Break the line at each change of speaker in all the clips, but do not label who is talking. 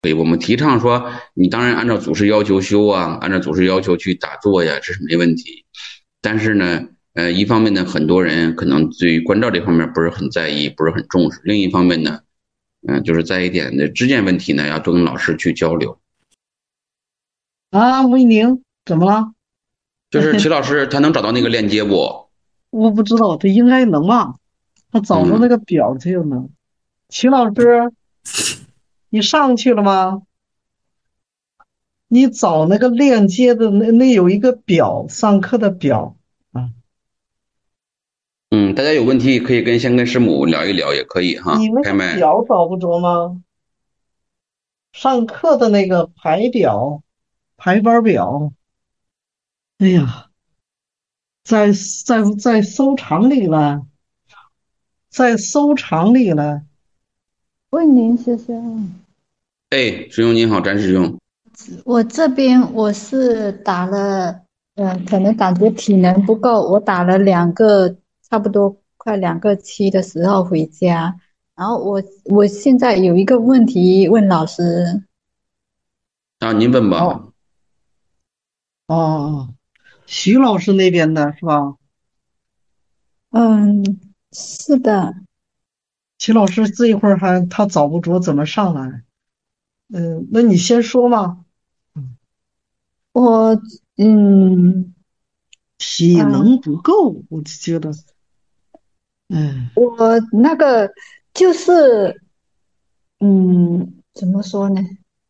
对，我们提倡说，你当然按照祖师要求修啊，按照祖师要求去打坐呀，这是没问题。但是呢，一方面呢，很多人可能对于关照这方面不是很在意，不是很重视；另一方面呢，就是在一点的知见问题呢，要多跟老师去交流。
啊，魏宁，怎么了？
就是齐老师他能找到那个链接不？
我不知道，他应该能吧？他找着那
嗯
个表，他就能。齐老师，你上去了吗？你找那个链接的那有一个表，上课的表啊。
嗯，大家有问题可以先跟师母聊一聊，也可以哈，
你那个
开麦。
表找不着吗？上课的那个排表、排班表。哎呀，在收藏里了，在收藏里了。
为您谢谢。
哎，师兄您好，詹师兄。
我这边我是打了，可能感觉体能不够，我打了两个，差不多快2个期的时候回家，然后我现在有一个问题问老师。
啊，您问
哦
吧。
哦，徐老师那边的是吧？
嗯，是的。
齐老师这一会儿他找不着怎么上来。那你先说嘛。嗯，
我嗯
体能
嗯，
不够，我就觉得。嗯，
我那个就是怎么说呢？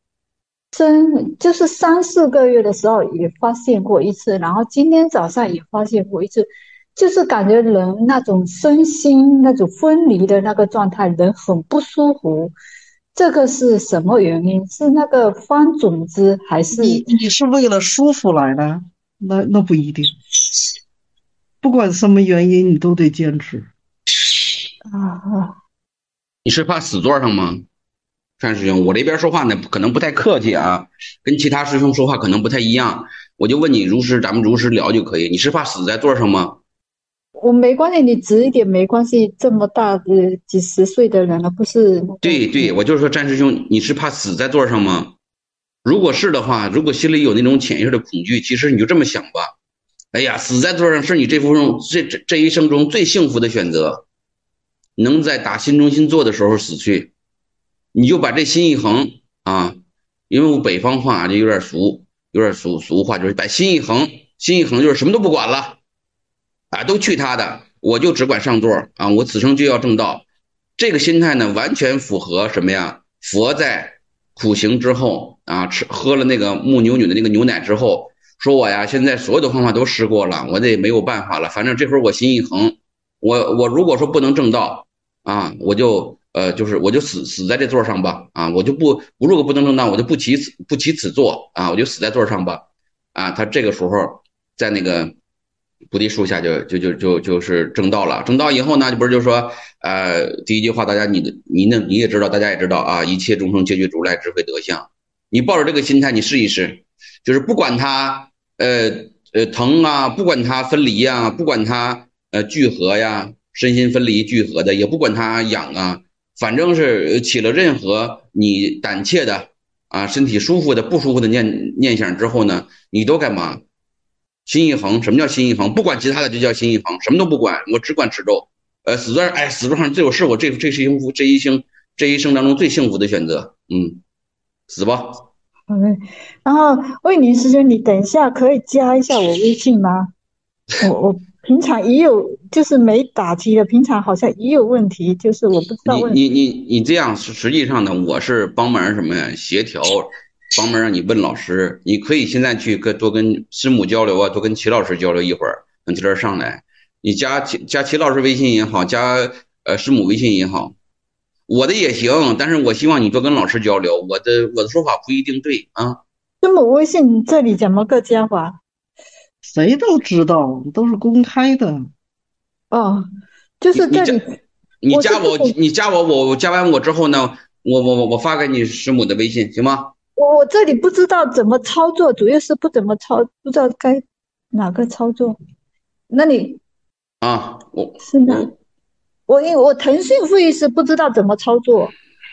就是3、4个月的时候也发现过一次，然后今天早上也发现过一次，就是感觉人那种身心那种分离的那个状态，人很不舒服。这个是什么原因？是那个方种子还是
你是为了舒服来的，那不一定，不管什么原因，你都得坚持。
啊？
你是怕死座上吗？范师兄，我这边说话呢，可能不太客气啊，跟其他师兄说话可能不太一样。我就问你如实，咱们如实聊就可以。你是怕死在座上吗？
我没关系，你直一点没关系。这么大的几十岁的人了，不是那个
对对，我就是说，詹师兄，你是怕死在座上吗？如果是的话，如果心里有那种潜意识的恐惧，其实你就这么想吧。哎呀，死在座上是你这一生中最幸福的选择，能在打心中心坐的时候死去，你就把这心一横啊，因为我北方话就有点俗，有点俗话，就是把心一横，心一横就是什么都不管了。啊，都去他的，我就只管上座啊，我此生就要正道。这个心态呢，完全符合什么呀？佛在苦行之后啊，喝了那个牧牛女的那个牛奶之后，说我呀，现在所有的方法都试过了，我这没有办法了。反正这会儿我心一横，我如果说不能正道啊，我就死在这座上吧啊，我如果不能正道，我就不起此座啊，我就死在座上吧啊。他这个时候在那个菩提树下就是正道了。正道以后呢，不是就说第一句话，大家你也知道，大家也知道啊，一切众生皆具如来智慧德相。你抱着这个心态，你试一试，就是不管它疼啊，不管它分离呀、不管它聚合呀，身心分离聚合的，也不管它痒啊，反正是起了任何你胆怯的啊，身体舒服的、不舒服的念想之后呢，你都干嘛？心一横，什么叫心一横？不管其他的就叫心一横，什么都不管，我只管持咒。死座上最有是我这一生当中最幸福的选择。死吧。
好嘞。然后魏宁师兄，你等一下可以加一下我微信吗？我平常也有，就是没打击的，平常好像也有问题，就是我不知道问。
你这样，实际上呢，我是帮忙什么呀？协调，帮忙让你问老师。你可以现在去多跟师母交流啊，多跟齐老师交流一会儿，等齐老师上来。你加齐老师微信也好，加师母微信也好，我的也行。但是我希望你多跟老师交流，我的说法不一定对啊。
那么微信这里怎么个加法？
谁都知道，都是公开的。
哦，就
你你加
是这里，我是
你加我，
不懂。
你加我，我加完我之后呢，我发给你师母的微信，行吗？
我这里不知道怎么操作，主要是不怎么操，不知道该哪个操作。那你
啊，
是哪？因为我腾讯会议是不知道怎么操作，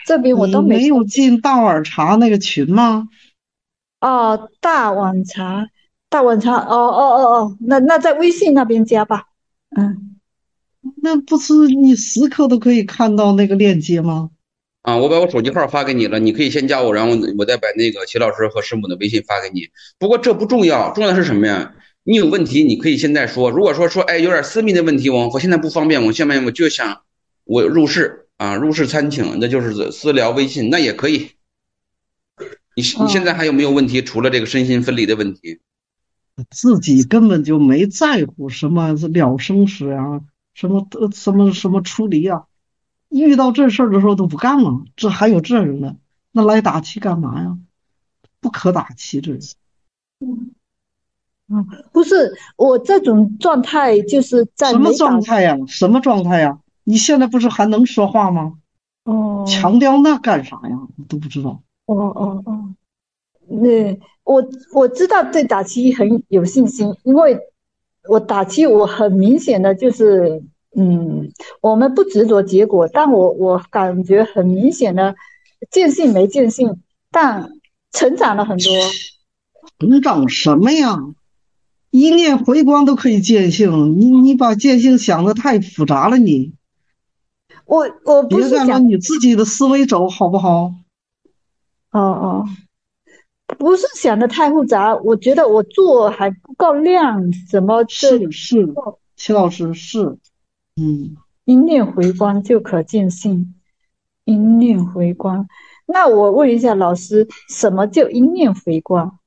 这边我都
你没有进大碗茶那个群吗？
哦，大碗茶，哦，那在微信那边加吧。嗯，
那不是你时刻都可以看到那个链接吗？
啊，我把我手机号发给你了，你可以先加我，然后我再把那个齐老师和师母的微信发给你。不过这不重要，重要的是什么呀？你有问题你可以现在说，如果说哎有点私密的问题，我现在不方便，我下面我就想我入室啊，入室参请，那就是私聊微信，那也可以。你现在
哦，
还有没有问题？除了这个身心分离的问题？
自己根本就没在乎什么了生死啊，什么出离啊，遇到这事儿的时候都不干了。这还有这人呢？那来打气干嘛呀？不可打气，这人
嗯，不是，我这种状态就是在
什么
没打。
状态呀？什么状态呀？你现在不是还能说话吗？
哦
强调那干啥呀？我都不知道。
哦，那我知道对打七很有信心，因为我打七我很明显的就是，我们不执着结果，但我感觉很明显的见性没见性，但成长了很多。
成长什么呀？一念回光都可以见性，你把见性想的太复杂了你，
我不是想，
别按照你自己的思维走好不好？
哦，不是想的太复杂，我觉得我做还不够亮，怎么这里
是，齐老师是，嗯，
一念回光就可见性？一念回光。那我问一下老师，什么叫一念回光？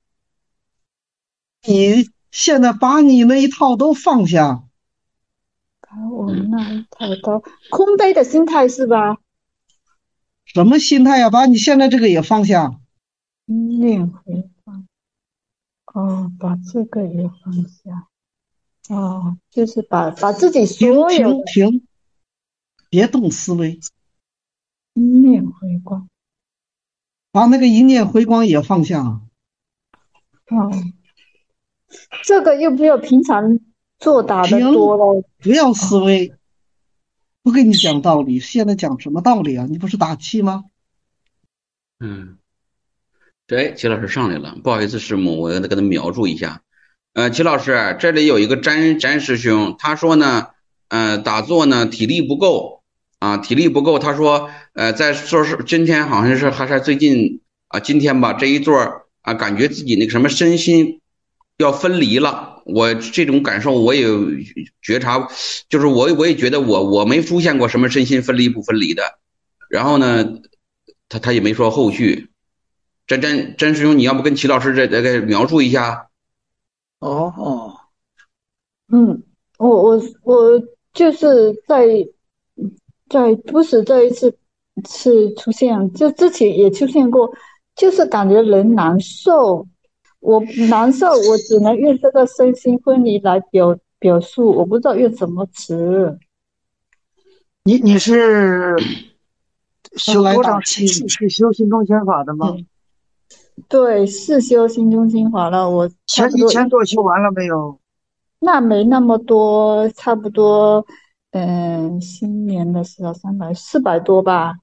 你现在把你那一套都放下，
把我
嗯，
那一套都空杯的心态是吧？
什么心态呀？把你现在这个也放下，
一念回光，哦，把这个也放下，哦，就是把自己
停
所有的
停停，别动思维，
一念回光，
把那个一念回光也放下，
哦，这个又没有平常做打的多
停，
了，
不要
哦，
思维，不跟你讲道理，现在讲什么道理啊？你不是打气吗？
嗯，对，齐老师上来了，不好意思，师母，我给他描述一下。齐老师，这里有一个詹师兄，他说呢，打坐呢体力不够啊，体力不够。他说，在说是今天好像是还是最近啊，今天吧这一座啊，感觉自己那个什么身心要分离了。我这种感受我也有觉察，就是我也觉得我没出现过什么身心分离不分离的。然后呢，他也没说后续。詹师兄，你要不跟齐老师这个描述一下？
哦，
嗯，我就是在不是这一次出现，就之前也出现过，就是感觉人难受，我难受，我只能用这个身心分离来表述，我不知道用什么词。
你是修
来
多长时
打气，
是修心中心法的吗？
嗯，对，是修心中心法了，我差不多
以前多修完了没有？
那没那么多，差不多，新年的时候400多吧，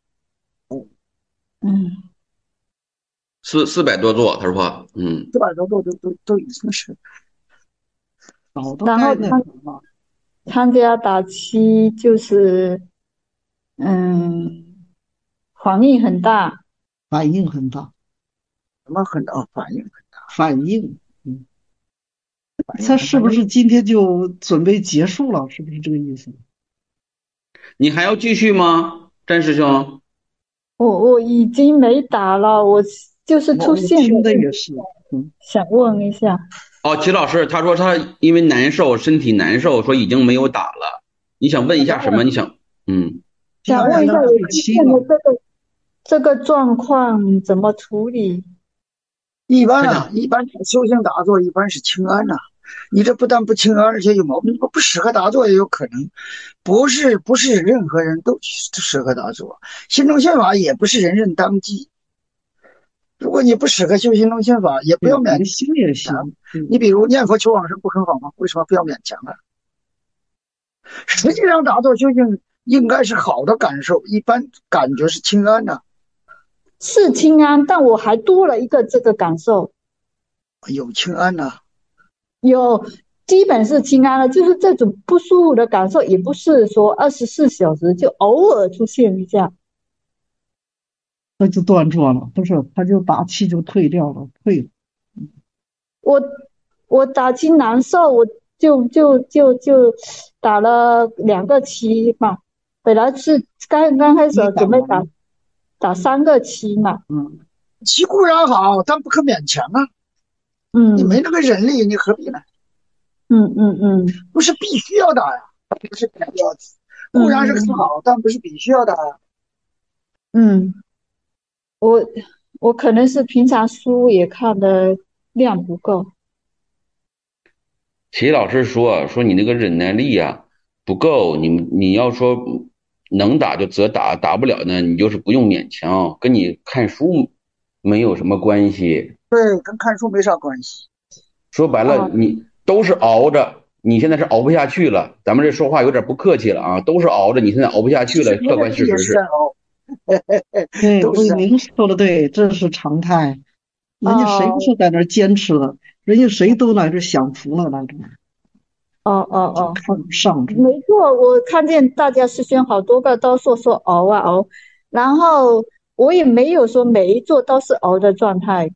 嗯。
400多座，他说，
400多都已经是。
早都
然后
该那什么了，
参加打七就是嗯，反应很大，
反应很大，
什么很大反应，
反应，
反应
他是不
很大。
是今天就准备结束了？是不是这个意思？
你还要继续吗，詹师兄？
我已经没打了，我就是出
我
现的
听的也是，嗯，
想问一下，
哦，齐老师，他说他因为难受，身体难受，说已经没有打了。你想问一下什么？你想，嗯，
想问一下我
今天都退
出现的
期了，
这个状况怎么处理？
他想，
一般修行打坐一般是清安呐、你这不但不清安，而且有毛病，不适合打坐也有可能。不是任何人都适合打坐，心中心法也不是人人当机。如果你不适合修心中心法，也不
对，
要勉
没心也
强。
行，
你比如念佛求往生不很好吗？为什么不要勉强啊？实际上打坐修行应该是好的感受，一般感觉是清安的。
是清安，但我还多了一个这个感受，
有清安呐、
有基本是清安了，就是这种不舒服的感受，也不是说24小时，就偶尔出现一下。
那就断作了，不是，他就打气就退掉了，退了。
我我打进难受，我就打了2个7嘛，本来是刚开始
你打
准备
完了，
打3个7嘛，
其固然好，但不可勉强啊。你没
嗯
那个人力，你何必呢？
嗯
不是必须要打呀，不是必须要打，固然是很
嗯
好，但不是必须要打呀。
嗯，我我可能是平常书也看的量不够，
齐老师说你那个忍耐力啊不够，你要说能打就则打，打不了呢，你就是不用勉强，跟你看书没有什么关系。
对，跟看书没啥关系。
说白了，
哦，
你都是熬着，你现在是熬不下去了。咱们这说话有点不客气了啊，都是熬着，你现在熬不下去了。
其实别
客观事
人也
实是，
是在熬，
对，
都是在熬。
魏明说的对，这是常态。人家谁不
哦
是在那儿坚持了？人家谁都来这享福了，来这就
哦，
看不上这。
没错，我看见大家师兄好多个都说熬啊熬，然后我也没有说每一座都是熬的状态，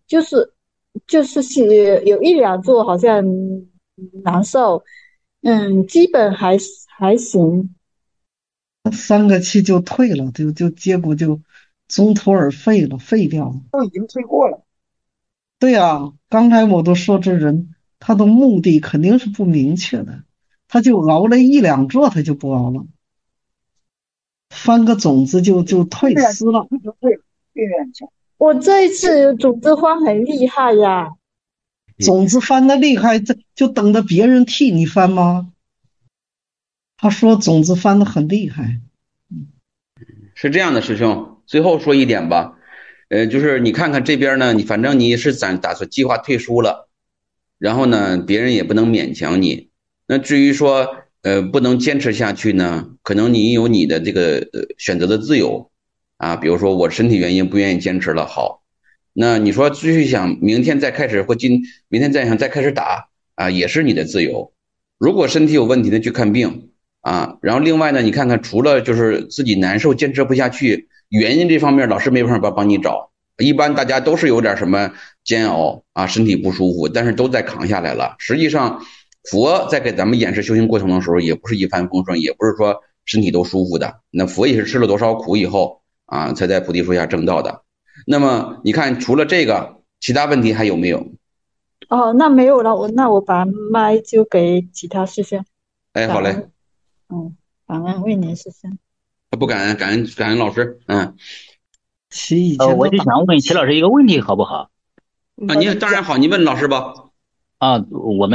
就是有一两座好像难受，基本还行。
3个气就退了，就结果就中途而废了，废掉了。
都已经退过了。
对呀，刚才我都说这人他的目的肯定是不明确的，他就熬了1、2座，他就不熬了，翻个种子就
不
退
勉强
丝了。
就退了，别勉强。
我这一次组织荒很厉害呀，
种子翻的厉害，这就等着别人替你翻吗？他说种子翻的很厉害。
是这样的，师兄。最后说一点吧，就是你看看这边呢，你反正你是打算计划退出了，然后呢，别人也不能勉强你。那至于说不能坚持下去呢，可能你有你的这个选择的自由啊，比如说我身体原因不愿意坚持了，好，那你说继续想明天再开始或明天再开始打啊，也是你的自由。如果身体有问题呢，去看病。啊，然后另外呢，你看看，除了就是自己难受、坚持不下去，原因这方面老师没办法帮你找。一般大家都是有点什么煎熬啊，身体不舒服，但是都在扛下来了。实际上，佛在给咱们演示修行过程的时候，也不是一帆风顺，也不是说身体都舒服的。那佛也是吃了多少苦以后啊，才在菩提树下证道的。那么你看，除了这个，其他问题还有没有？
哦，那没有了，那我把麦就给其他师兄，
哎，好嘞，
感恩，感恩为您师兄。
不感恩，感恩老师，嗯。
其以前
我
都打
就想问齐老师一个问题，好不好？
啊，你当然好，你问老师吧。
啊，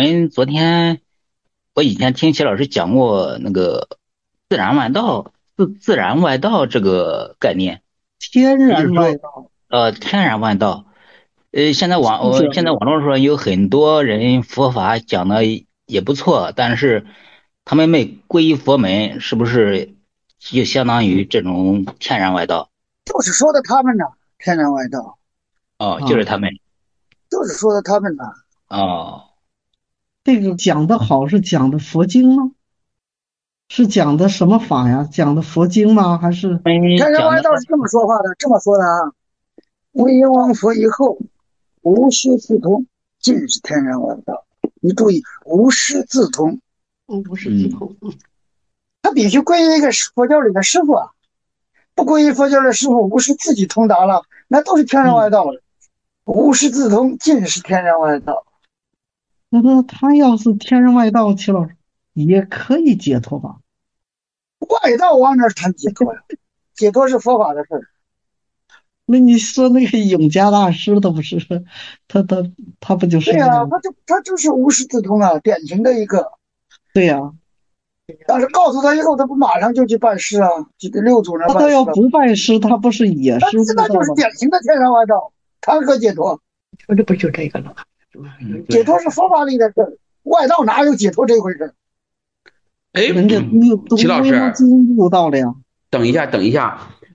我以前听齐老师讲过那个自然外道，自然外道这个概念，
天然
就是说，
外道，
天然外道。现在
是这样的。
网络上有很多人佛法讲的也不错，但是他们没皈依佛门，是不是就相当于这种天然外道？
就是说的他们呐，天然外道，
哦，就是
啊，
他们。
就是说的他们呐。
哦，
这个讲的好是讲的佛经吗？是讲的什么法呀？讲的佛经吗？还是
他们
天然
讲的。
外道是这么说话的，这么说的啊。唯因王佛以后，无师自通，尽是天然外道。你注意，无师自通，
不是自通？
他必须皈依一个佛教里的师傅啊。不皈依佛教的师傅，无师自己通达了，那都是天然外道了。无师自通，尽是天然外道。
那么他要是天人外道，齐老师也可以解脱吧？
外道往哪儿谈解脱呀？解脱是佛法的事儿。
那你说那个永嘉大师，他不是他他他不就是
对呀、
这样？
他就是无师自通啊，典型的一个。
对呀，
但是告诉他以后，他不马上就去办事啊，就给六祖那
他要
办事了。
不拜师，他不是也是悟
那就是
道了吗？
典型的天然外道，谈何解脱？
说这不就这个了吗？
解脱是佛法里的事儿，外道哪有解脱这回事？
哎，
人家都
齐老师，
已经悟道了呀。
等一下，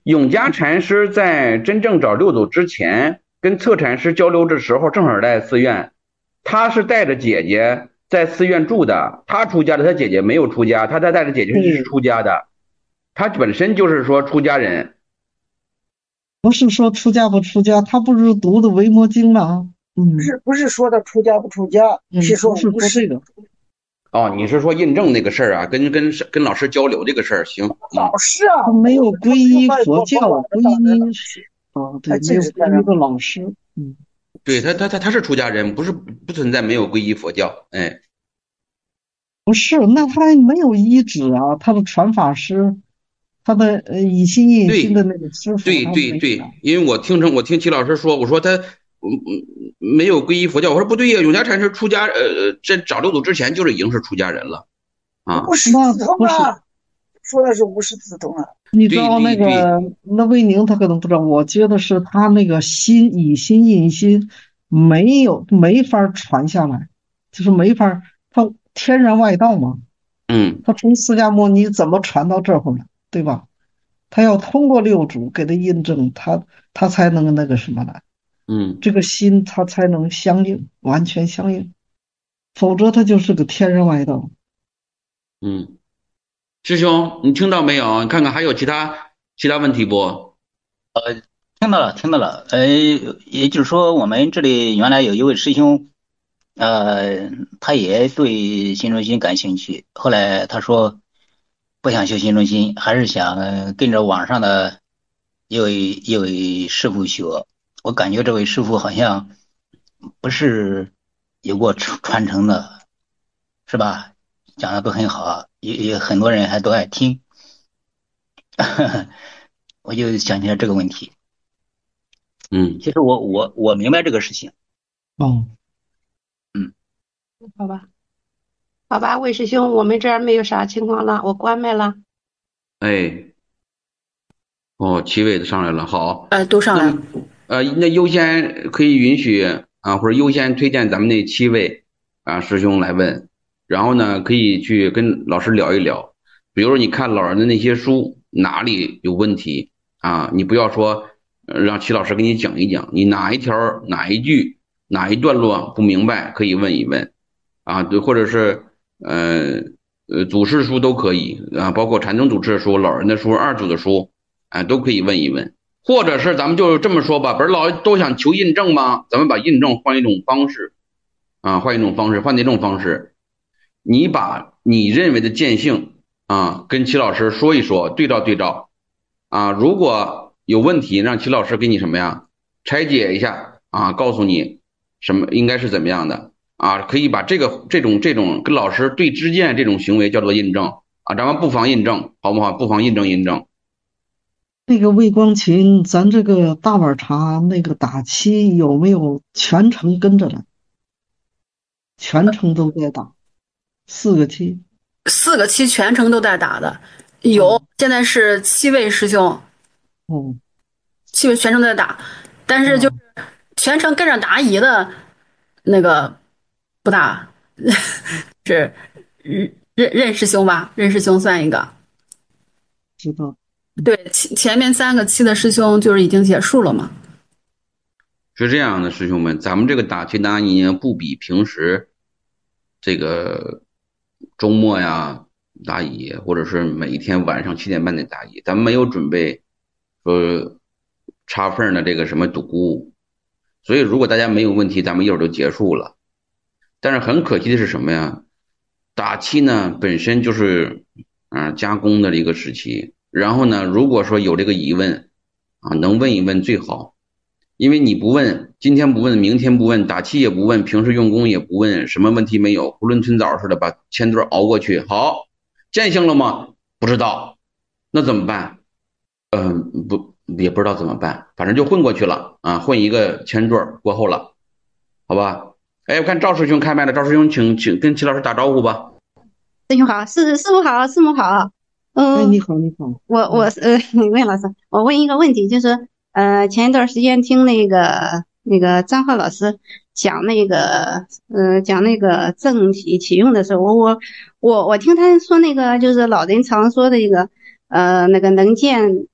永嘉禅师在真正找六祖之前，跟策禅师交流的时候，正好在寺院，他是带着姐姐在寺院住的，他出家的，他姐姐没有出家，他带着姐姐是出家的，他本身就是说出家人。
不是说出家不出家，他不是读的《维摩经》吗？
不是说他出家不出家，是说
不是
无师。
说这个。
哦，你是说印证那个事儿啊？跟老师交流这个事儿，行。
老师啊，
他没有皈依佛教，皈依对，没有
这是
皈依的老师。
对，他是出家人，不存在没有皈依佛教。哎，
不是，那他没有依止啊，他的传法师，他的以心印心的那个师傅，
对
他
对对，
没有啊。
因为我听齐老师说，我说他没有皈依佛教，我说不对呀，永嘉禅师出家这找六祖之前就是已经是出家人了啊。
无师自通啊，说的是无师自通啊。
你知道那个那魏宁他可能不知道，我觉得是他那个心以心印心没法传下来，就是没法，他天然外道嘛。他从释迦牟尼怎么传到这会儿呢？对吧？他要通过六祖给他印证，他才能那个什么来。这个心他才能相应，完全相应，否则他就是个天然外道。
师兄，你听到没有？你看看还有其他问题不？
听到了。也就是说，我们这里原来有一位师兄，他也对心中心感兴趣，后来他说不想修心中心，还是想跟着网上的一位师傅学。我感觉这位师傅好像不是有过传承的，是吧？讲的都很好，也很多人还都爱听。我就想起来这个问题。其实我明白这个事情。
好吧，魏师兄，我们这儿没有啥情况了，我关麦了。
齐伟的上来了，好。
都上来了。
那优先可以允许或者优先推荐咱们那7位师兄来问，然后呢可以去跟老师聊一聊，比如说你看老人的那些书哪里有问题你不要说让齐老师给你讲一讲，你哪一条哪一句哪一段落不明白可以问一问对，或者是祖师书都可以包括禅宗祖师的书、老人的书、二祖的书都可以问一问。或者是咱们就这么说吧，不是老都想求印证吗？咱们把印证换一种方式换哪种方式？你把你认为的见性跟齐老师说一说，对照如果有问题，让齐老师给你什么呀拆解一下告诉你什么应该是怎么样的可以把这种跟老师对知见这种行为叫做印证咱们不妨印证，好不好？不妨印证。
那个魏光琴，咱这个大碗茶那个打七有没有全程跟着的？全程都在打，4个七
，4个七全程都在打的，有，现在是7位师兄，7位全程在打，但是就是全程跟着答疑的那个不大，是任师兄吧？任师兄算一个，
知道。
对，前面3个7的师兄就是已经结束了嘛。
是这样的，师兄们，咱们这个打七答疑不比平时这个周末呀答疑，或者是每一天晚上7点半的答疑，咱们没有准备说插缝的这个什么读物，所以如果大家没有问题，咱们一会儿就结束了。但是很可惜的是什么呀？打七呢本身就是加工的一个时期，然后呢，如果说有这个疑问能问一问最好，因为你不问，今天不问，明天不问，打七也不问，平时用功也不问，什么问题没有，囫囵吞枣似的把前段熬过去。好，见性了吗？不知道，那怎么办？也不知道怎么办，反正就混过去了混一个前段过后了，好吧？我看赵师兄开麦了，赵师兄请跟齐老师打招呼吧。
师兄好，师傅好，师母好。
你好。
魏老师，我问一个问题，就是前一段时间听那个张浩老师讲那个正体启用的时候，我听他说那个就是老人常说的一个那个能见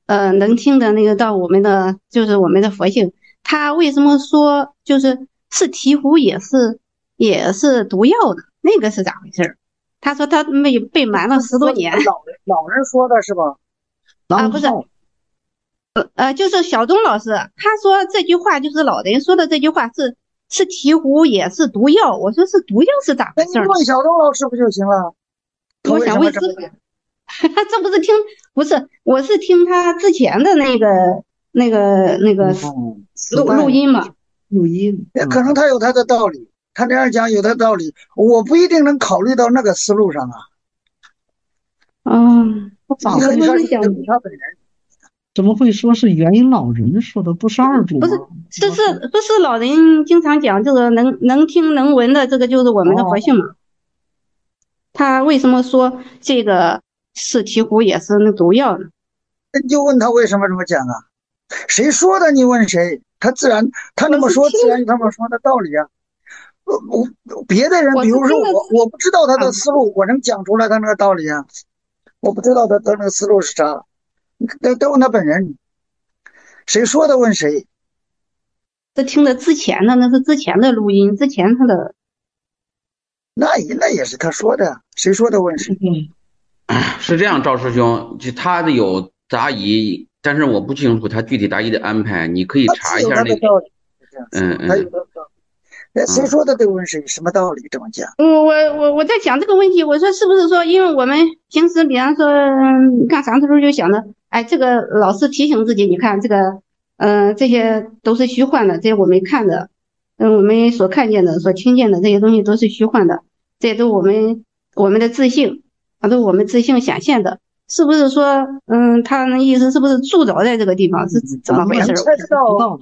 能听的那个到我们的就是我们的佛性，他为什么说就是醍醐也是毒药的？那个是咋回事？他说他被瞒了10多年。
老人说的是吧？
啊，不是，就是小东老师，他说这句话就是老人说的这句话是醍醐也是毒药。我说是毒药是咋回事？
那你问小东老师不就行了？
我想问师傅，这不是听不是，我是听他之前的那个录音嘛。
录音，
可能他有他的道理，他这样讲有他的道理，我不一定能考虑到那个思路上啊。
我
你和他本人。
怎么会说是元音老人说的，不是二主？
不是，不是老人经常讲这个能听能闻的，这个就是我们的佛性嘛。他为什么说这个是醍醐也是那毒药呢？
你就问他为什么这么讲啊？谁说的？你问谁？他那么说，自然有他们说的道理啊。别的人，比如说我不知道他的思路，我能讲出来他那个道理啊。我不知道他那个思路是啥，得问他本人。谁说的问谁？
这听的之前的，那是之前的录音，之前他的。
那也是他说的，谁说的问谁？
是这样，赵师兄，就他的有答疑，但是我不清楚他具体答疑的安排，你可以查一下那个。
他有道理。谁说的得问谁？什么道理这么讲？
我在想这个问题，我说是不是说，因为我们平时比方说干啥的时候就想着，哎，这个老是提醒自己，你看这个，这些都是虚幻的，这些我们看的，我们所看见的、所听见的这些东西都是虚幻的，这些都我们的自信，都是我们自信显现的，是不是说，他的意思是不是铸造在这个地方是怎么回事？
猜得到。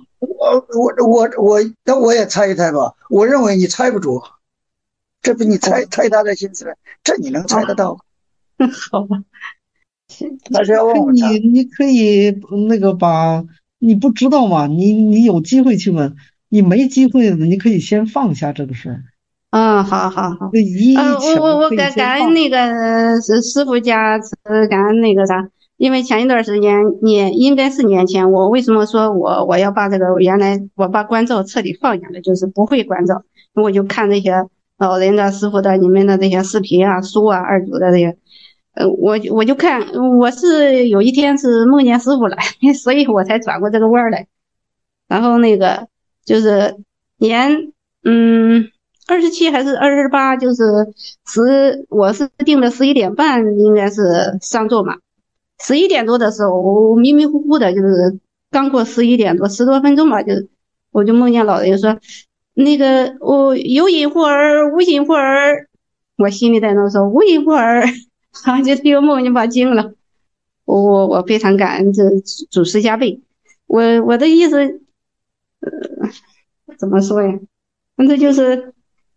我也猜一猜吧。我认为你猜不着，这不你猜他的心思了，这你能猜得到？
好吧。
但是要问我
你可以那个你不知道嘛？你有机会去问，你没机会你可以先放下这个事儿。
好。我感恩那个师傅加持，感恩那个啥。因为前一段时间应该是年前，我为什么说我要把这个原来我把关照彻底放下了，就是不会关照，我就看这些老人的师傅的你们的这些视频啊、书啊、二组的这些，我就看，我是有一天是梦见师傅了，所以我才转过这个弯来。然后那个就是年27还是28，就是我是定的11点半应该是上座嘛。11点多的时候，我迷迷糊糊的，就是刚过11点多10多分钟吧，我就梦见老人说，那个我有因护儿无因护儿，我心里在那说无因护儿，然后就这个梦就把惊了。我非常感恩这祖师加倍。我的意思，怎么说呀？这就是，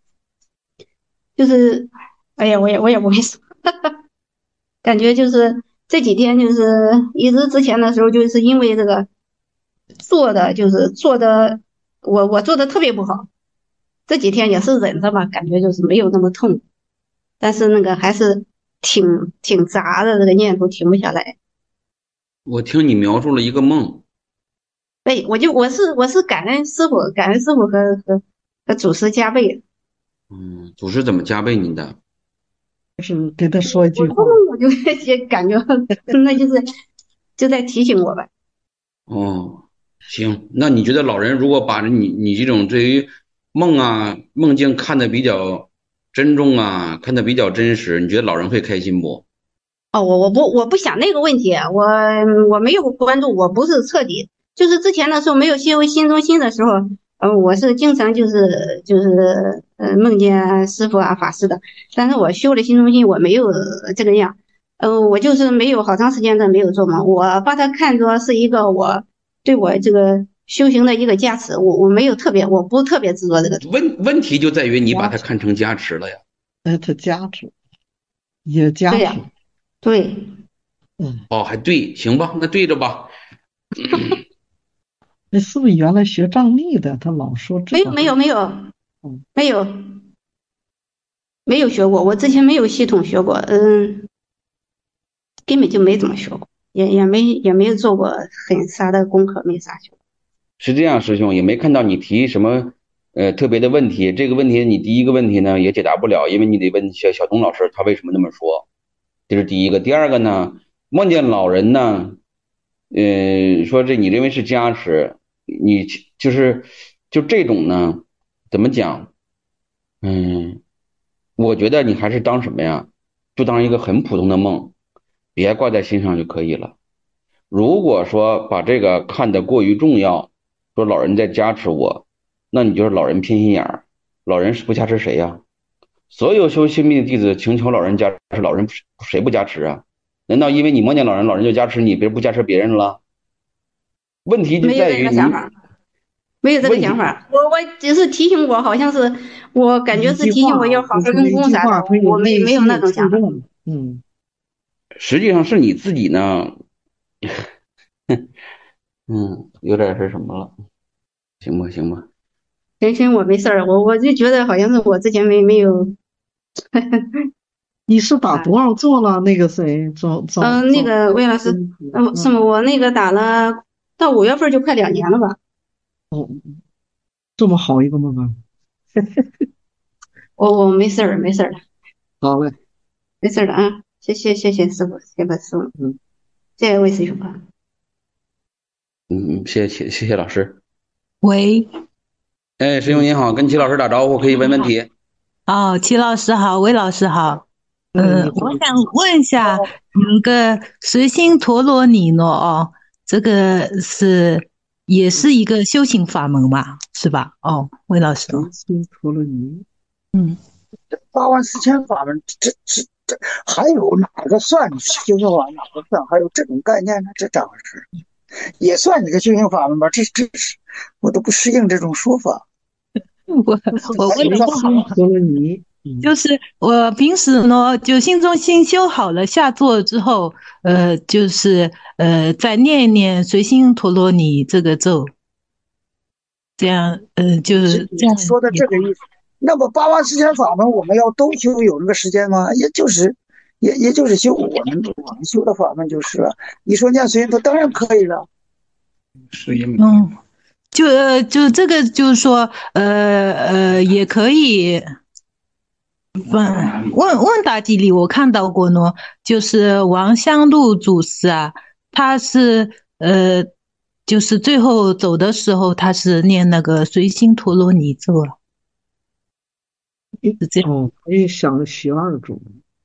哎呀，我也不会说，感觉就是这几天就是一直之前的时候，就是因为这个做的，我做的特别不好，这几天也是忍着吧，感觉就是没有那么痛，但是那个还是挺杂的，这个念头停不下来。
我听你描述了一个梦。
对，我是感恩师傅和祖师加倍。
祖师怎么加倍你的？
是给他说一句话，
我就感觉那就在提醒我吧。
行，那你觉得老人如果把你这种对于梦境看得比较珍重啊，看得比较真实，你觉得老人会开心不？
我不想那个问题，我没有关注，我不是彻底，就是之前的时候没有修心中心的时候，我是经常就是梦见师傅啊法师的，但是我修了心中心，我没有这个样，我就是没有好长时间的没有做梦，我把它看作是一个对我这个修行的一个加持，我没有我不特别执着这个。
问题就在于你把它看成加持了呀。
它加持也加持。
对。
还
对，行吧，那对着吧。
那是不是原来学藏历的？他老说这个。
没有学过，我之前没有系统学过，根本就没怎么学过。 也没有做过很啥的功课，没啥学。
是这样，师兄也没看到你提什么特别的问题。这个问题你第一个问题呢也解答不了，因为你得问小东老师他为什么那么说，这是第一个。第二个呢，梦见老人呢，说这你认为是加持，你就这种呢，怎么讲？我觉得你还是当什么呀？就当一个很普通的梦，别挂在心上就可以了。如果说把这个看得过于重要，说老人在加持我，那你就是老人偏心眼儿。老人是不加持谁呀？所有修心密的弟子请求老人加持，老人谁不加持啊？难道因为你梦见老人，老人就加持你，别人不加持别人了？问题就在于你
没有这个想法，我只是提醒我，好像是我感觉是提醒我要好好用功啥的，我没有那种想法。
实际上是你自己呢，有点是什么了？行吧。
行，我没事儿，我就觉得好像是我之前没有。
你是打多少座了？那个谁，
那个魏老师，是吗？我那个打了到5月份就快2年了吧？
哦，这么好一个梦啊！
我没事儿了。
好嘞，
没事儿了啊！谢谢师傅，谢谢师傅，谢谢魏师兄啊。
谢谢老师。
喂，
师兄您好，跟齐老师打招呼，可以问问题。
齐老师好，魏老师好。我想问一下，有个随心陀罗尼呢？这个也是一个修行法门嘛，是吧？魏老师。
随心陀罗尼。
84000法门，这还有哪个算修行法，哪个算？还有这种概念呢？这咋回事？也算你个修行法门吧？这我都不适应这种说法。
我问的不好，就是我平时呢，就心中心修好了，下座之后，就是再念一念随心陀罗尼这个咒，这样就是这样
说的这个意思。那么84000法门，我们要都修有那个时间吗？也就是修我们修的法门就是了。你说念随心，它当然可以了。
就这个就是说，也可以。问答记里我看到过呢，就是王香露祖师啊，他是就是最后走的时候，他是念那个随心陀罗尼咒了。是这样。
可以想习2种。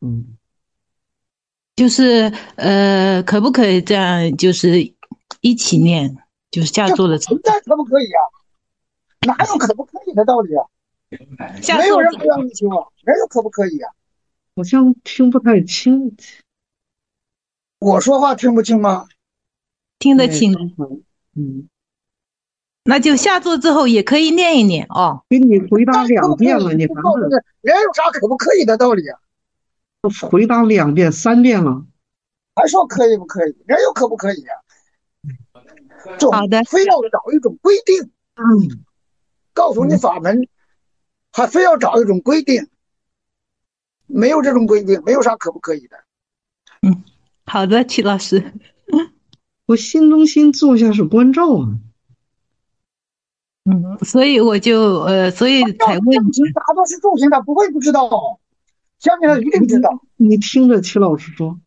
就是可不可以这样？就是一起念，就是下座的
存在可不可以啊？哪有可不可以的道理啊？没有人不让你修啊，哪有可不可以啊？
好像听不太清。
我说话听不清吗？
听得清。那就下座之后也可以念一念哦。
给你回答2遍了，你反正
人有啥可不可以的道理啊？
回答2遍、3遍了，
还说可以不可以？人有可不可以啊？
好的，
非要找一种规定，告诉你法门，还非要找一种规定，没有这种规定，没有啥可不可以的。
好的，齐老师。
我心中心坐下是关照啊。
所以我就所以才问你。
大多是重心，他不会不知道，相信他一定知道。
你听着齐老师说。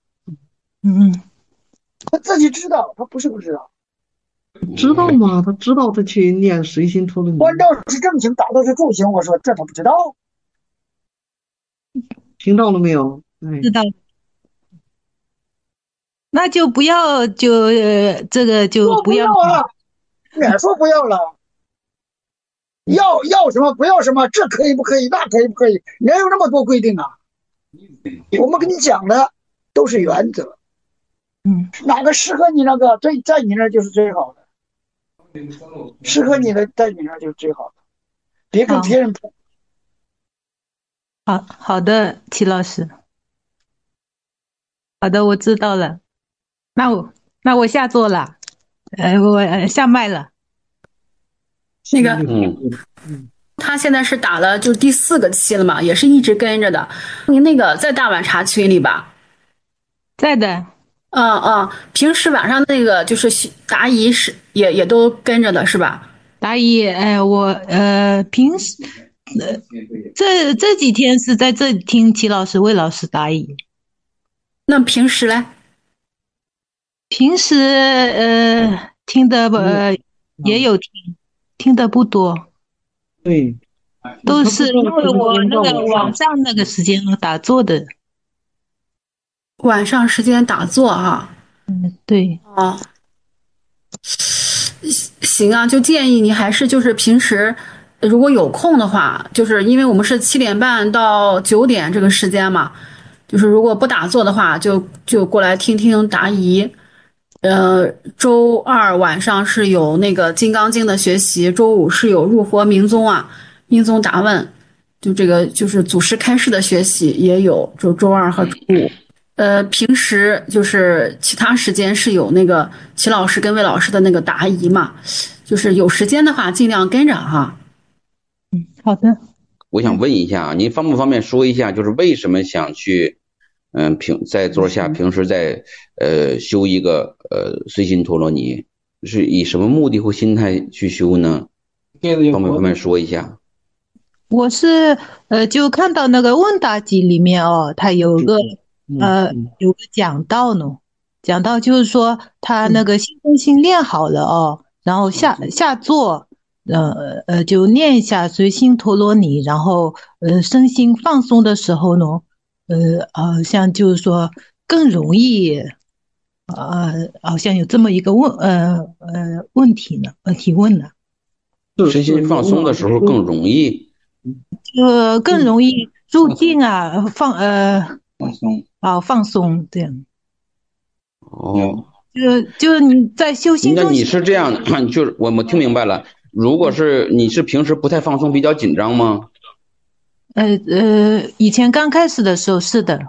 他自己知道，他不是不知道。
知道吗？他知道他去念随心陀罗尼。
关照是正行，大多是重行。我说这他不知道。
听到了没有？
知道。那就不要这个就不要
了，免说不要了。要什么不要什么，这可以不可以？那可以不可以？哪有那么多规定啊？我们跟你讲的都是原则。哪个适合你那个，在你那就是最好的。适合你的，在你那就是最好的。别跟别人碰。
好的，齐老师。好的，我知道了。那我下座了，我下麦了。
那个，他现在是打了就第4个期了嘛，也是一直跟着的。您那个在大碗茶群里吧？
在的。
平时晚上那个就是答疑是也都跟着的是吧？
答疑，我平时这几天是在这里听齐老师、魏老师答疑。
那平时嘞？
平时听的也有听的不多。
对，
都是因为我那个晚上那个时间打坐的。
晚上时间打坐哈。
对。
行啊，就建议你还是就是平时如果有空的话，就是因为我们是7点半到9点这个时间嘛，就是如果不打坐的话，就过来听听答疑。周二晚上是有那个《金刚经》的学习，周五是有入佛明宗明宗答问，就这个就是祖师开示的学习也有，就周二和周五。平时就是其他时间是有那个齐老师跟魏老师的那个答疑嘛，就是有时间的话尽量跟着哈。
好的。
我想问一下，您方不方便说一下，就是为什么想去，在座下平时在修一个随心陀罗尼，是以什么目的或心态去修呢？方不方便说一下？
我是就看到那个问答集里面它有个讲道呢，讲到就是说他那个心中心练好了然后下座就念一下随心陀罗尼，然后身心放松的时候呢，像就是说更容易好像有这么一个问题呢，提问呢。
身心放松的时候更容易，
更容易入境放松这样。就是你在修心中。
那你是这样，就是我听明白了。如果是你是平时不太放松，比较紧张吗？
以前刚开始的时候是的。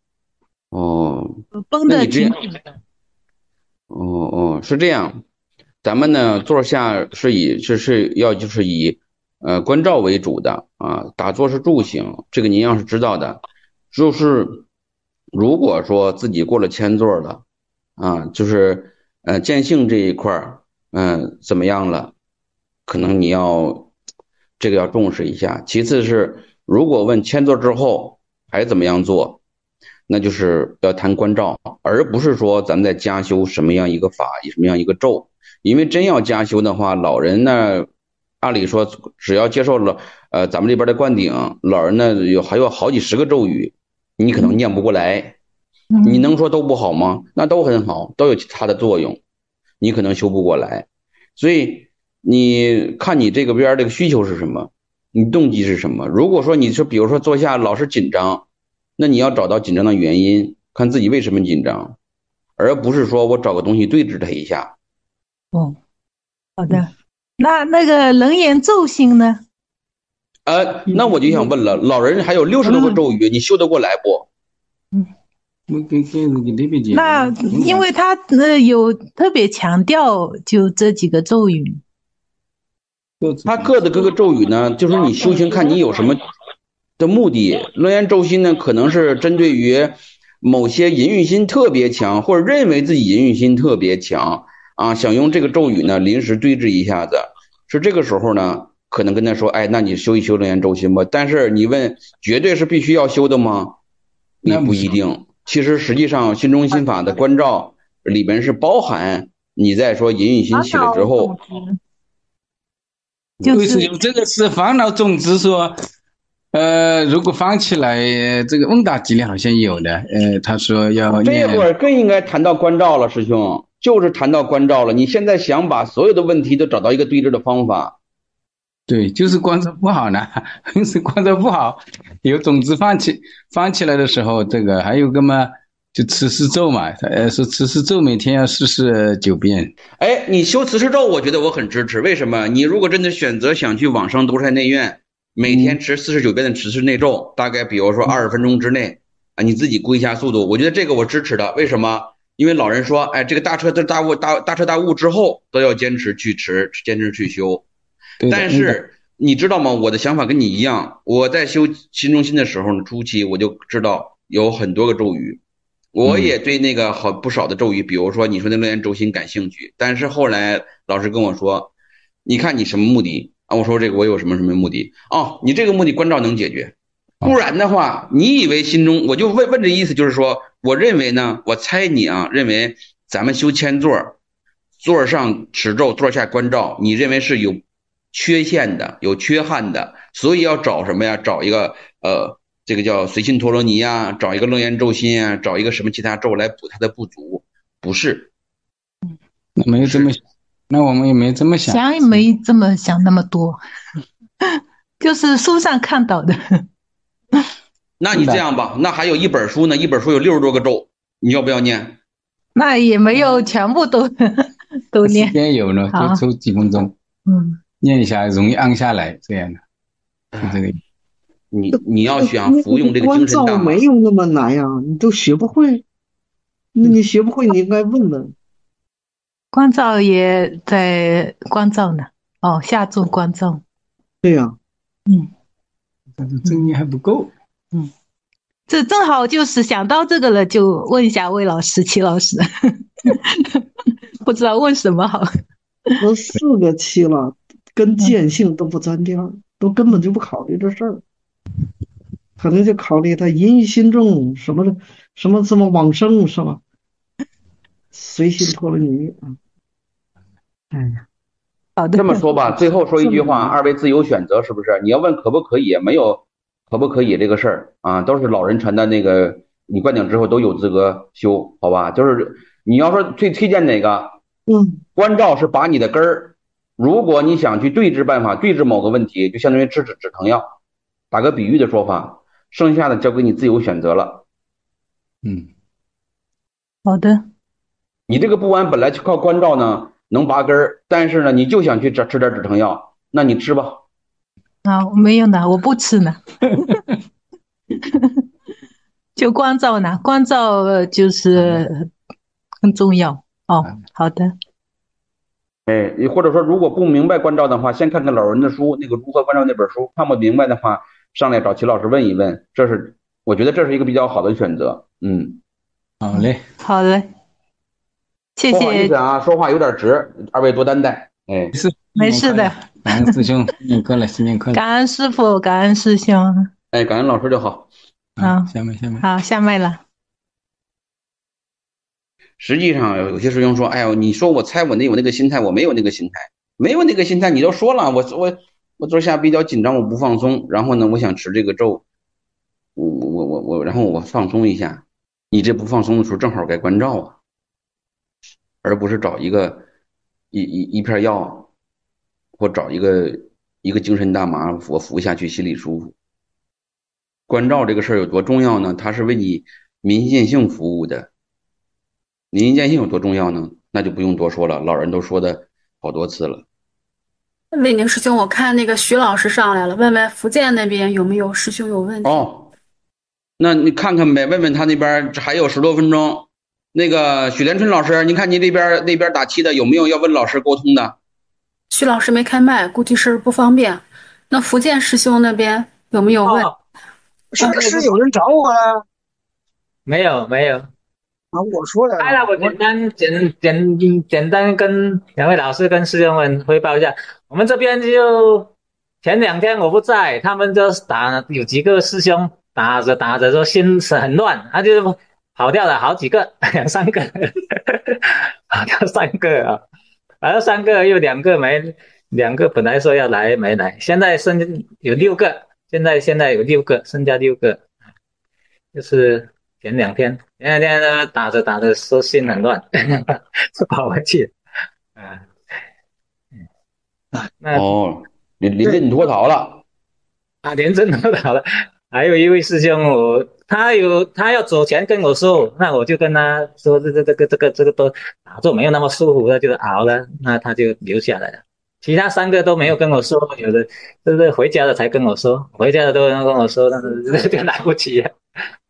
绷得紧紧的。
是这样。咱们呢座下是以观照为主的打坐是助行，这个您要是知道的。就是如果说自己过了千座了就是见性这一块怎么样了，可能你要这个要重视一下。其次是如果问千座之后还怎么样做，那就是要谈观照，而不是说咱们在加修什么样一个法，什么样一个咒。因为真要加修的话，老人呢按理说只要接受了咱们这边的灌顶，老人呢还有好几十个咒语，你可能念不过来。你能说都不好吗？那都很好，都有它的作用，你可能修不过来。所以你看你这个边这个需求是什么，你动机是什么。如果说你是比如说坐下老是紧张，那你要找到紧张的原因，看自己为什么紧张，而不是说我找个东西对治它一下。
好的。那个人言咒心呢？
那我就想问了，老人还有60多个咒语，你修得过来不？
那因为他有特别强调就这几个咒语。
他各个咒语呢，就是你修行看你有什么的目的。人言咒心呢，可能是针对于某些淫欲心特别强，或者认为自己淫欲心特别强想用这个咒语呢临时对治一下子。是这个时候呢，可能跟他说，那你修一修人言咒心吧。但是你问绝对是必须要修的吗？也不一定。其实实际上心中心法的观照里边是包含你在说淫欲心起来之后，
就是这个是烦恼种子说如果放起来，这个问答集里好像有的他说要
这会儿更应该谈到观照了，师兄，就是谈到观照了。你现在想把所有的问题都找到一个对治的方法。
对，就是观照不好呢，是观照不好，有种子放起来的时候，这个还有个嘛，就持世咒嘛，说持世咒每天要49遍。
你修持世咒，我觉得我很支持。为什么？你如果真的选择想去往生多善内院，每天持49遍的持世内咒，大概比如说20分钟之内你自己估一下速度，我觉得这个我支持的。为什么？因为老人说，这个大彻大悟之后都要坚持去持，坚持去修。但是你知道吗？我的想法跟你一样，我在修心中心的时候呢，初期我就知道有很多个咒语， 我也对那个好不少的咒语，比如说你说的乐言咒心感兴趣，但是后来老师跟我说，你看你什么目的啊？我说这个我有什么什么目的？哦，你这个目的关照能解决，不然的话，你以为心中我就问这意思就是说，我认为呢，我猜你啊，认为咱们修千座，座上持咒，座下关照，你认为是有缺陷的，有缺憾的，所以要找什么呀？找一个这个叫随心陀罗尼啊，找一个楞严咒心啊，找一个什么其他咒来补它的不足，不是？
那没有这么想，那我们也没这么想，
想也没这么想那么多，就是书上看到的。
那你这样吧，那还有一本书呢，一本书有60多个咒，你要不要念？
那也没有全部都念。
时间有了，就抽几分钟，念一下容易按下来，这样的，就这个。
你要想服用这个精神大
关照没有那么难呀，你都学不会，那你学不会，你应该问问。
关照也在关照呢，哦，下座关照。
对呀，
但是正念还不够。
这正好就是想到这个了，就问一下魏老师、齐老师，不知道问什么好。
都4个期了，跟见性都不沾边儿，都根本就不考虑这事儿，可能就考虑他淫欲心重什么的，什么往生是吧？随心陀罗尼啊。哎呀，
好的。
这么说吧，最后说一句话，二位自由选择，是不是？你要问可不可以，没有可不可以这个事儿啊，都是老人传的那个，你灌顶之后都有资格修，好吧？就是你要说最推荐哪个，关照是拔你的根儿。如果你想去对治办法，对治某个问题，就相当于吃止疼药，打个比喻的说法，剩下的交给你自由选择了。
好的。
你这个不安本来就靠关照呢，能拔根儿，但是呢，你就想去吃点止疼药，那你吃吧。
啊，没有呢，我不吃呢。就关照呢，关照就是很重要哦。好的。
哎，或者说如果不明白关照的话，先看看老人的书，那个如何关照那本书，看不明白的话，上来找齐老师问一问，我觉得这是一个比较好的选择。
好嘞，
好嘞，谢谢。
不好意思啊，说话有点直，二位多担待。哎，
没事的。
感恩师兄，新年快乐，新年快乐。
感恩师父，感恩师兄。
哎，感恩老师就好。
下面。
好，下麦了。
实际上有些师兄说，哎呦，你说我猜我有那个心态，我没有那个心态，没有那个心态，你都说了，我昨下比较紧张，我不放松，然后呢，我想持这个咒，然后我放松一下，你这不放松的时候正好该关照啊，而不是找一片药，或找一个精神大麻，我服下去心里舒服。关照这个事儿有多重要呢？它是为你民心见性服务的。民心见性有多重要呢？那就不用多说了，老人都说的好多次了。
魏宁师兄，我看那个徐老师上来了，问问福建那边有没有师兄有问题。
哦，那你看看呗，问问他那边还有10多分钟。那个许连春老师，您看您那边打气的有没有要问老师沟通的？
徐老师没开麦，估计是不方便。那福建师兄那边有没有问？
是有人找我了？
没有。
啊，我说了。
我简单跟两位老师跟师兄们汇报一下，我们这边就前2天我不在，他们就有几个师兄打着说心是很乱，他就跑掉了好几个，2、3个，跑掉3个啊，跑掉3个又2个本来说要来没来，现在有6个，现在有6个，剩下6个，就是前2天呢打着说心很乱，就跑回去
哦，临阵脱逃了
啊，临阵脱逃了。还有一位师兄，他要走前跟我说，那我就跟他说这个都打坐没有那么舒服了，就熬了，那他就留下来了。其他3个都没有跟我说，有的就是回家了才跟我说，回家了都跟我说，但是就来不及了。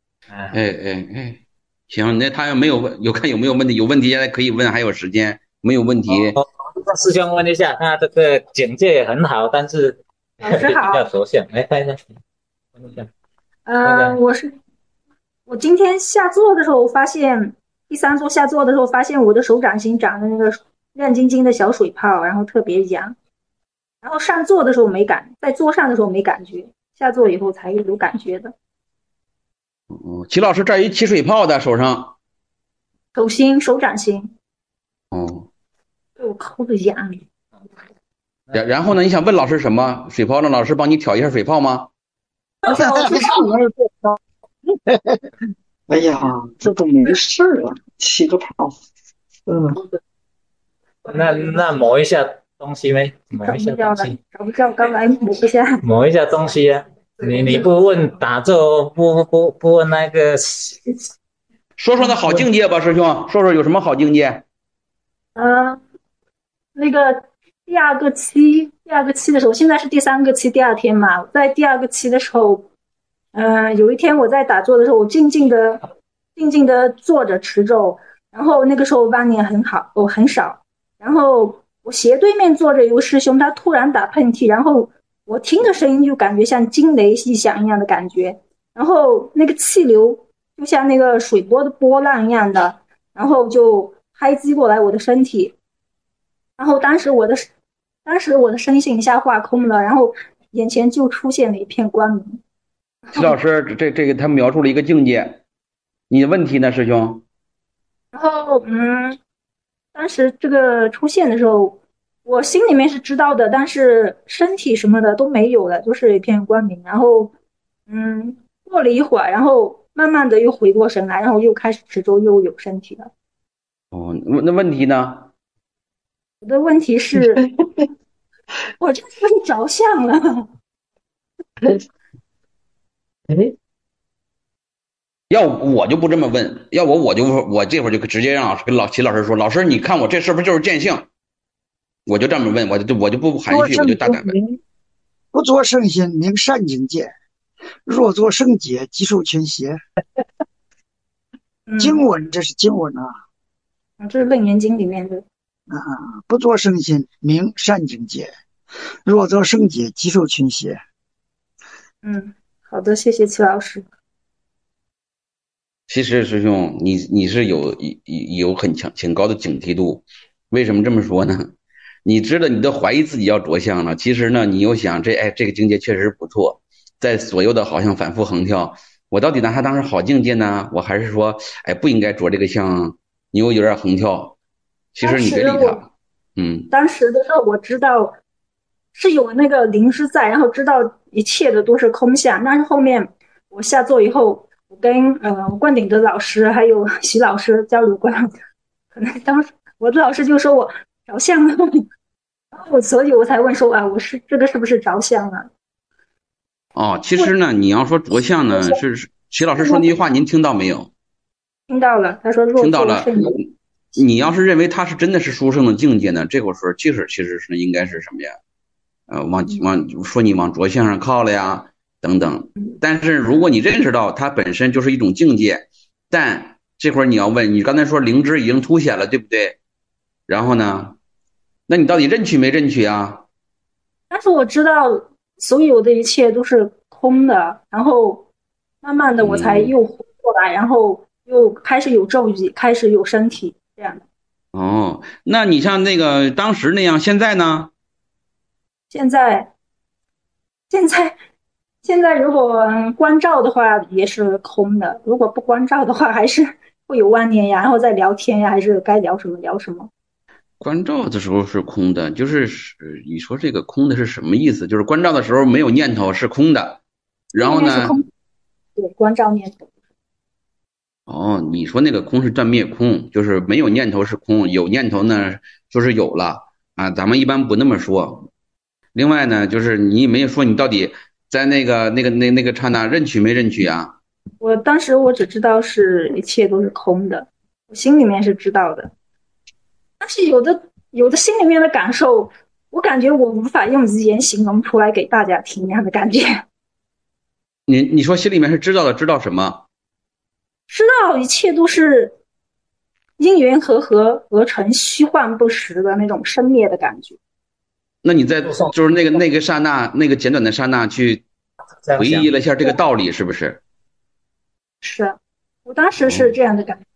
行，那他要没有看有没有问题，有问题现在可以问，还有时间，没有问题。
师兄问一下，他这个境界很好，但是
老师好，
比较熟悉，来看一下，问一下。
我是
我今天下座的时候发现，第3座下座的时候发现我的手掌心长的那个亮晶晶的小水泡，然后特别痒。然后上座的时候没感，在座上的时候没感觉，下座以后才有感觉的。
齐老师这儿一起水泡的手上，
手掌心。被我抠的痒。
然后呢？你想问老师什么？水泡让老师帮你挑一下水泡吗？
哎呀，这都没事了，起个泡。
那抹一下东西没？抹一下东西。
找不着，刚来抹一下。
抹一下东西啊！你不问打坐，不问那个。
说说那好境界吧，师兄，说说有什么好境界？
那个第二个期的时候，现在是第3个期第2天嘛，在第2个期的时候，有一天我在打坐的时候，我静静的坐着持咒，然后那个时候妄念很少，然后我斜对面坐着有个师兄，他突然打喷嚏，然后我听的声音就感觉像惊雷一响一样的感觉，然后那个气流就像那个水波的波浪一样的，然后就拍击过来我的身体，然后当时我的身心一下化空了，然后眼前就出现了一片光明。
齐老师，这个他描述了一个境界，你的问题呢，师兄？
然后当时这个出现的时候，我心里面是知道的，但是身体什么的都没有了，就是一片光明。然后过了一会儿，然后慢慢的又回过神来，然后又开始持咒，又有身体了。
那问题呢？
我的问题是，我这是不是着相了？
要我就不这么问，要我这会儿就直接让跟齐老师说，老师你看我这是不是就是见性？我就这么问，我就不含蓄，我就大胆问。
不作圣心，明善境界；若作圣解，即受群邪。经文，这是经文啊。
这是《楞严经》里面的。
不作圣心，明善境界；若作圣解，即受群邪。
好的，谢谢齐老师。
其实师兄，你是有很高的警惕度。为什么这么说呢？你知道你都怀疑自己要着相了，其实呢，你又想这个境界确实不错，在左右的好像反复横跳，我到底拿它当成好境界呢？我还是说，不应该着这个相，你又有点横跳。其实你别理他。
当时的时候我知道是有那个灵师在，然后知道一切的都是空相，但是后面我下座以后，我跟灌顶的老师还有徐老师交流过，可能当时我的老师就说我着相了，所以我才问说我这个是不是着相了？
其实呢，你要说着相呢，是徐老师说那句话，您听到没有？
听到了，他说若
听到了。你要是认为他是真的是殊胜的境界呢，这会儿说其实是应该是什么呀？说你往着相上靠了呀，等等。但是如果你认识到它本身就是一种境界，但这会儿你要问，你刚才说灵芝已经凸显了，对不对？然后呢，那你到底认取没认取啊？
但是我知道所有的一切都是空的，然后慢慢的我才又活过来，然后又开始有咒语，开始有身体这样的。
那你像那个当时那样，现在呢？
现在如果关照的话也是空的，如果不关照的话还是会有妄念呀，然后再聊天呀，还是该聊什么聊什么。
关照的时候是空的，就是你说这个空的是什么意思？就是关照的时候没有念头是空的，然后呢？
对，关照念头。
你说那个空是断灭空，就是没有念头是空，有念头呢就是有了啊。咱们一般不那么说。另外呢，就是你没有说你到底在那个刹那认取没认取啊？
我当时我只知道是一切都是空的，我心里面是知道的，但是有的心里面的感受，我感觉我无法用语言形容出来给大家听那样的感觉。
你说心里面是知道的，知道什么？
知道一切都是因缘和合而成，虚幻不实的那种生灭的感觉。
那你在就是那个刹那，那个简短的刹那去回忆了一下这个道理，是不是？
是。 我当时是这样的感觉。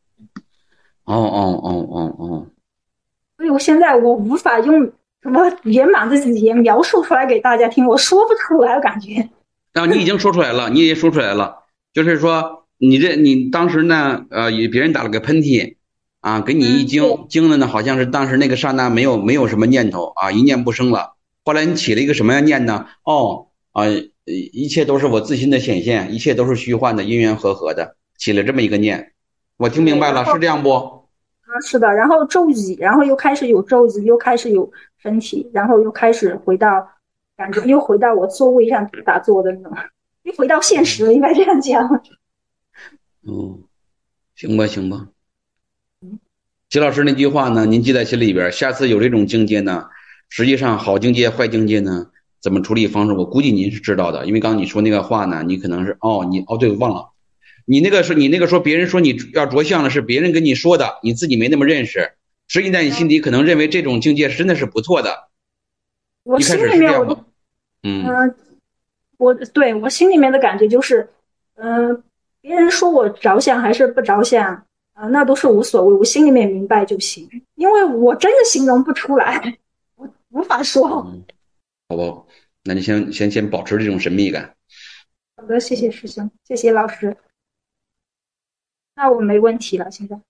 所以我现在我无法用什么圆满的语言描述出来给大家听，我说不出来，我感觉。
你已经说出来了，你也说出来了，就是说你当时呢，别人打了个喷嚏，啊，给你一惊的呢，好像是当时那个刹那没有什么念头啊，一念不生了。后来你起了一个什么样念呢？一切都是我自心的显现，一切都是虚幻的，因缘和合的，起了这么一个念。我听明白了，是这样不？
是的，然后骤己，然后又开始有骤己，又开始有身体，然后又开始回到感觉，又回到我座位上打坐的那种，又回到现实了，应该这样讲。
行吧。齐老师那句话呢，您记在心里边，下次有这种境界呢，实际上好境界坏境界呢，怎么处理方式，我估计您是知道的，因为刚刚你说那个话呢，你可能是对，我忘了，你那个说别人说你要着相了，是别人跟你说的，你自己没那么认识，实际在你心底可能认为这种境界真的是不错的。
我心里面我心里面的感觉就是，别人说我着相还是不着相那都是无所谓，我心里面明白就行，因为我真的形容不出来，我无法说。
好吧，那你先保持这种神秘感。
好的，谢谢师兄，谢谢老师。那我没问题了，现在。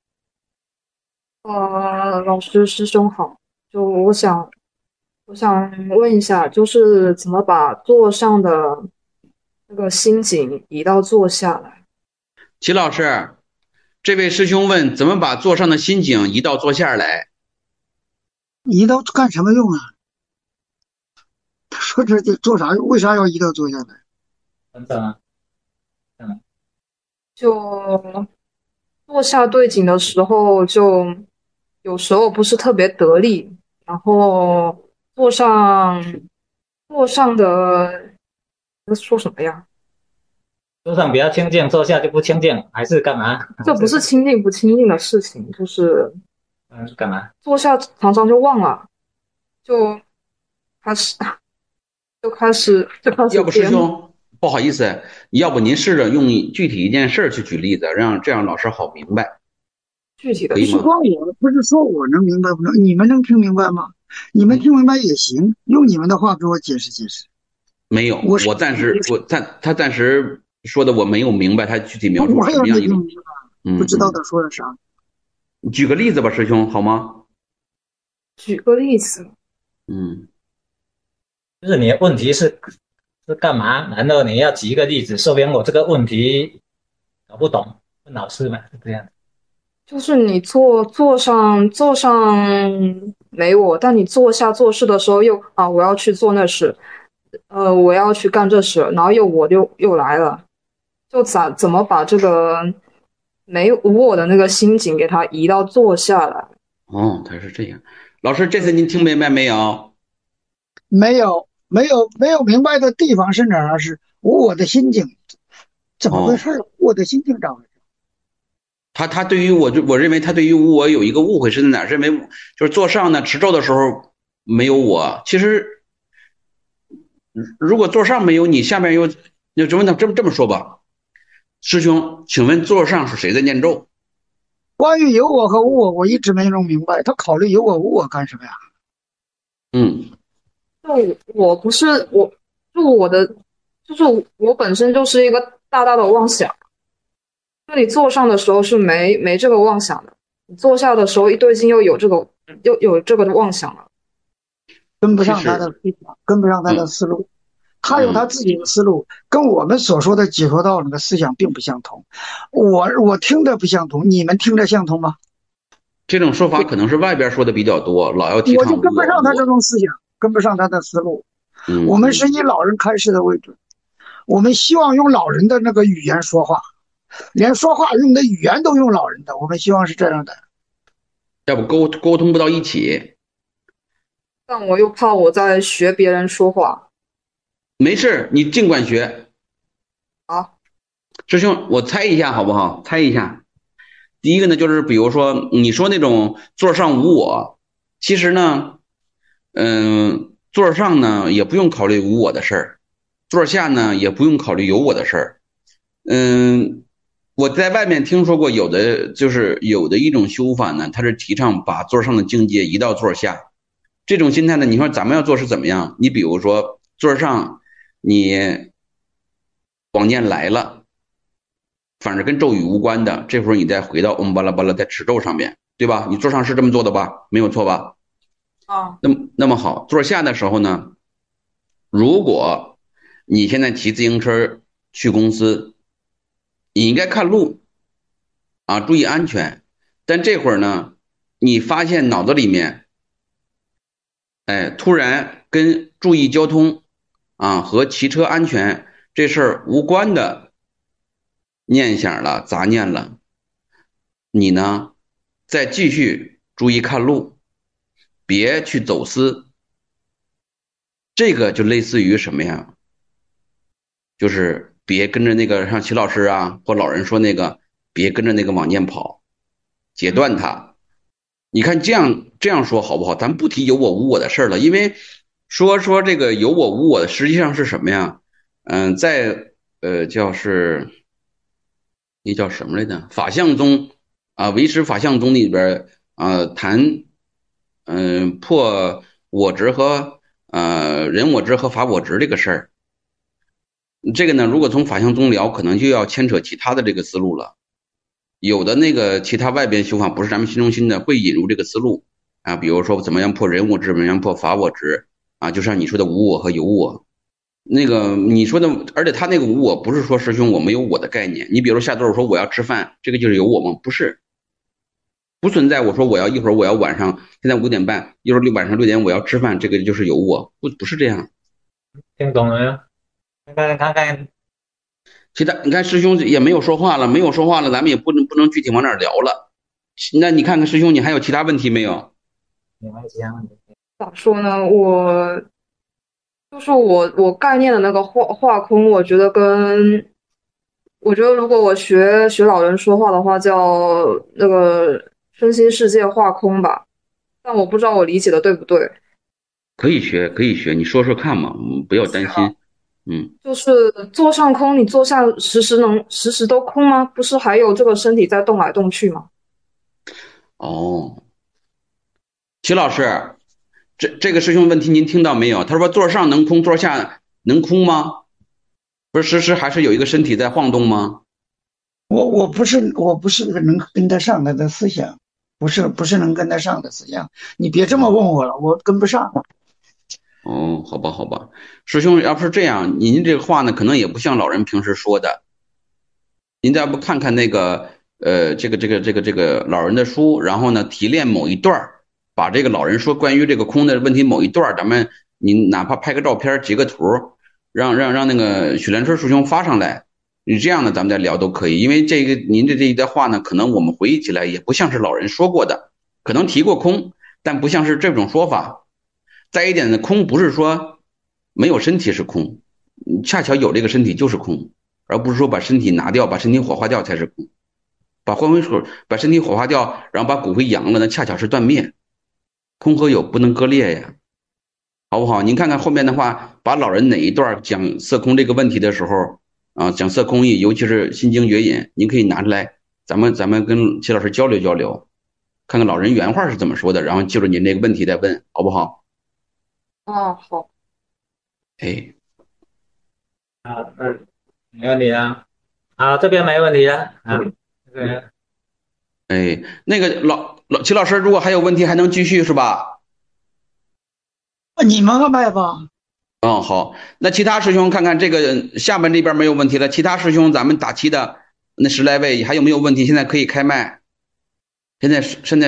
老师师兄好，就我想问一下，就是怎么把座上的那个心境移到坐下来？
齐老师，这位师兄问怎么把座上的心境移到坐下来？
移到干什么用啊？他说这做啥？为啥要移到坐下来？
就坐下对景的时候，就有时候不是特别得力，然后坐上的说什么呀？
坐上比较清静，坐下就不清静，还是干嘛？
这不是清静不清静的事情，就是
干嘛？
坐下常常就忘了，就开始。
要不师兄不好意思，要不您试着用具体一件事去举例子，这样老师好明白。
具体的
不是说我能明白不能，你们能听明白吗？你们听明白也行，用你们的话给我解释解释。
没有，他暂时说的我没有明白他具体描述什么样一种，
不知道他说的啥。
举个例子吧，师兄好吗？
举个例子。
就是你的问题是干嘛？难道你要举一个例子，说明我这个问题搞不懂？问老师嘛，是这样。
就是你坐上没我，但你坐下做事的时候又我要去做那事，我要去干这事，然后我又来了，就怎么把这个没无我的那个心境给它移到坐下来？
他是这样。老师，这次您听明白没有？
没有明白的地方是哪儿？是无我的心境，怎么回事？我的心境咋回事？
他对于我认为他对于我有一个误会是在哪？认为就是坐上呢持咒的时候没有我。其实如果座上没有你，下面又这么说吧，师兄，请问座上是谁在念咒？
关于有我和无我，我一直没弄明白，他考虑有我无我干什么呀？
就我不是我，就是我本身就是一个大大的妄想。就你坐上的时候是没这个妄想的，你坐下的时候一对劲又有这个妄想了，
跟不上他的思想，跟不上他的思路，他有他自己的思路，跟我们所说的解脱道那个思想并不相同。我听着不相同，你们听着相同吗？
这种说法可能是外边说的比较多，老要提倡
我就跟不上他这种思想，跟不上他的思路。我们是以老人开示的为准，我们希望用老人的那个语言说话，连说话用的语言都用老人的，我们希望是这样的。
要不沟通不到一起。
但我又怕我在学别人说话。
没事，你尽管学。
好，
师兄，我猜一下好不好？猜一下。第一个呢，就是比如说你说那种座上无我，其实呢，座上呢也不用考虑无我的事儿，座下呢也不用考虑有我的事儿。 我在外面听说过有的就是有的一种修法呢，它是提倡把座上的境界移到座下。这种心态呢，你说咱们要做是怎么样？你比如说座上你往念来了，反正跟咒语无关的，这会儿你再回到嗡巴拉巴拉在持咒上面，对吧？你座上是这么做的吧？没有错吧？
啊，
那么好，座下的时候呢，如果你现在骑自行车去公司，你应该看路啊，注意安全。但这会儿呢，你发现脑子里面，哎，突然跟注意交通啊和骑车安全这事儿无关的念想了、杂念了，你呢再继续注意看路，别去走私。这个就类似于什么呀？就是别跟着那个像齐老师啊或老人说那个，别跟着那个往念跑，截断它。你看这样说好不好？咱不提有我无我的事儿了，因为说这个有我无我的实际上是什么呀？在那叫什么来着？法相宗啊，唯识法相宗里边谈破我执和人我执和法我执这个事儿。这个呢，如果从法相宗聊，可能就要牵扯其他的这个思路了。有的那个其他外边修法不是咱们心中心的，会引入这个思路啊，比如说怎么样破人我执，怎么样破法我执啊，就像你说的无我和有我。那个你说的，而且他那个无我不是说师兄我没有我的概念。你比如下周说我要吃饭，这个就是有我吗？不是，不存在。我说一会儿我要晚上，现在5点半，一会儿晚上6点我要吃饭，这个就是有我，不是这样。
听懂了没有？看。
其他你看师兄也没有说话了，没有说话了，咱们也不能具体往哪儿聊了。那你看看师兄，你还有其他问题没有？
没有其他问题。
咋说呢？我概念的那个画空，我觉得如果我学老人说话的话，叫那个身心世界画空吧。但我不知道我理解的对不对。
可以学，你说说看嘛，不要担心。
就是坐上空，你坐下时时都空吗？不是还有这个身体在动来动去吗？
哦，齐老师，这个师兄问题您听到没有？他说座上能空，座下能空吗？不是时还是有一个身体在晃动吗？
我不是那个能跟得上的思想，不是能跟得上的思想。你别这么问我了，我跟不上。
哦，好吧，师兄，要不是这样，您这个话呢，可能也不像老人平时说的。您再不看看那个这个老人的书，然后呢提炼某一段，把这个老人说关于这个空的问题某一段，您哪怕拍个照片截个图，让那个许连春师兄发上来，你这样的咱们再聊都可以。因为您这一段话呢，可能我们回忆起来也不像是老人说过的，可能提过空，但不像是这种说法。再一点呢，空不是说没有身体是空，恰巧有这个身体就是空，而不是说把身体拿掉，把身体火化掉才是空。把身体火化掉，然后把骨灰扬了，那恰巧是断灭。空和有不能割裂呀，好不好？您看看后面的话，把老人哪一段讲色空这个问题的时候啊，讲色空义，尤其是心经绝引，您可以拿出来，咱们跟齐老师交流，看看老人原话是怎么说的，然后就着您这个问题再问，好不好？
好。
哎，
没问题啊。好，这边没问题了啊。对。
哎，那个齐老师，如果还有问题，还能继续是吧？
你们安排吧。
好，那其他师兄看看这个下面这边没有问题了，其他师兄咱们打齐的那10来位还有没有问题？现在可以开麦。现在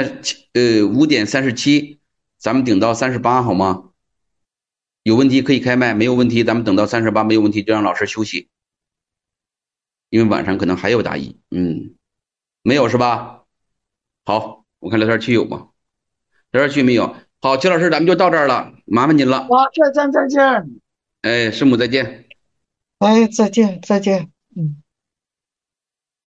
5:37，咱们顶到38好吗？有问题可以开麦，没有问题咱们等到38，没有问题就让老师休息，因为晚上可能还有答疑。没有是吧？好，我看聊天区有吗？聊天区没有。好，齐老师咱们就到这儿了，麻烦您了。
好，再见。
哎，师母再见。
哎，再见。